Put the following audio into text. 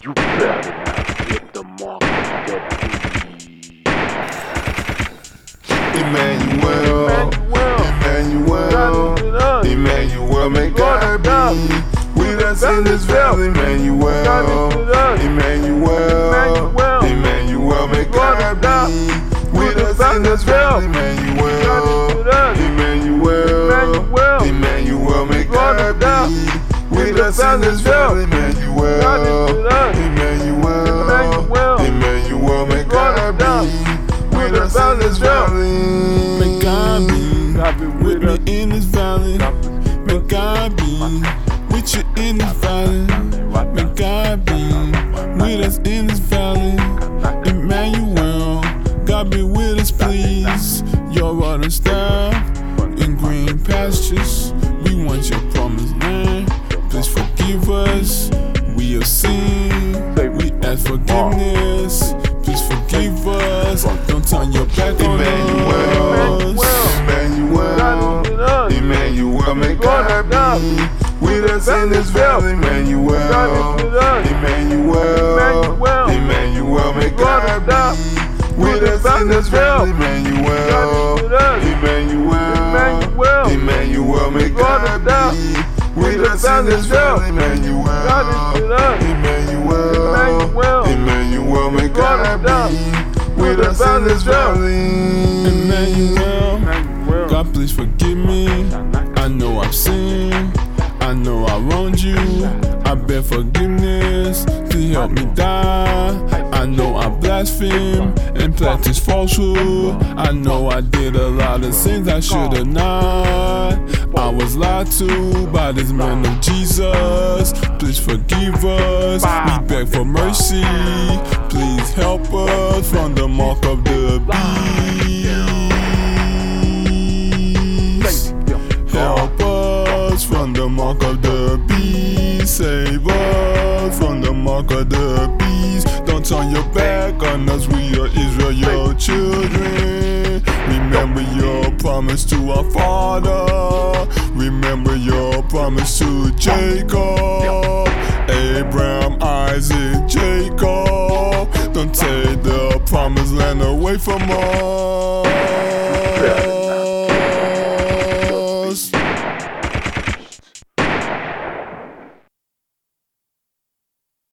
You better not hit the mark of the beast. Emmanuel, Emmanuel, may God be with us in this valley. Emmanuel, Emmanuel, may God be with us in this valley. Emmanuel, may God be with us in this valley. Emmanuel, may God be with us in this valley. May God be with me in this valley. May God be with you in this valley. May God be with us in this valley. Emmanuel, God be with us, please. Your rod and staff in green pastures. We want your promised land. Please forgive us. We have sinned. We ask forgiveness. Please forgive us. Don't turn your back on us. Emmanuel, may God be with us in this valley. Emmanuel, may God be with us in this valley. Emmanuel, may God be with us in this valley. Emmanuel, may God be with us in this valley. Emmanuel, God please forgive me. I know I've sinned. I know I wronged you. I beg forgiveness. Please help me die. I know I blasphemed and practiced falsehood. I know I did a lot of sins I should have not. I was lied to by this man of Jesus. Please forgive us. We beg for mercy. Please help us from the mark of the beast. Help us from the mark of the beast. Save us from the mark of the beast. Don't turn your back on us, we are Israel, your children. Remember your promise to our father. Remember your promise to Jacob, Abraham, Isaac, Jacob. Don't take the promised land away from us.